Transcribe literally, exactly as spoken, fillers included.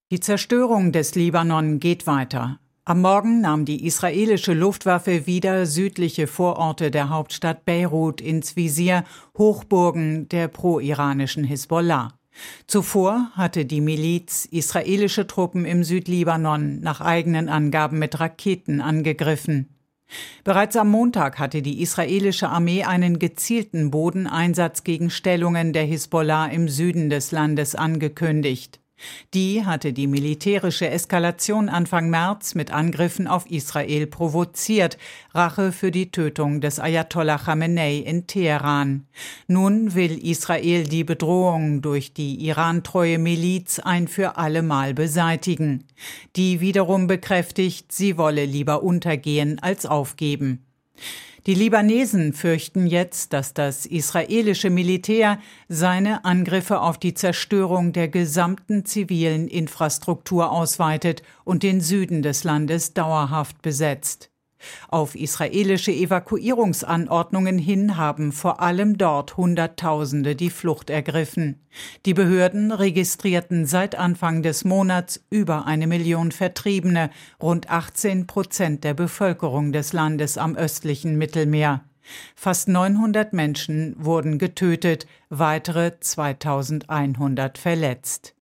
Die Zerstörung des Libanon geht weiter. Am Morgen nahm die israelische Luftwaffe wieder südliche Vororte der Hauptstadt Beirut ins Visier, Hochburgen der pro-iranischen Hisbollah. Zuvor hatte die Miliz israelische Truppen im Südlibanon nach eigenen Angaben mit Raketen angegriffen. Bereits am Montag hatte die israelische Armee einen gezielten Bodeneinsatz gegen Stellungen der Hisbollah im Süden des Landes angekündigt. Die hatte die militärische Eskalation Anfang März mit Angriffen auf Israel provoziert, Rache für die Tötung des Ayatollah Khamenei in Teheran. Nun will Israel die Bedrohung durch die irantreue Miliz ein für alle Mal beseitigen. Die wiederum bekräftigt, sie wolle lieber untergehen als aufgeben. Die Libanesen fürchten jetzt, dass das israelische Militär seine Angriffe auf die Zerstörung der gesamten zivilen Infrastruktur ausweitet und den Süden des Landes dauerhaft besetzt. Auf israelische Evakuierungsanordnungen hin haben vor allem dort Hunderttausende die Flucht ergriffen. Die Behörden registrierten seit Anfang des Monats über eine Million Vertriebene, rund achtzehn Prozent der Bevölkerung des Landes am östlichen Mittelmeer. Fast neunhundert Menschen wurden getötet, weitere zweitausendeinhundert verletzt.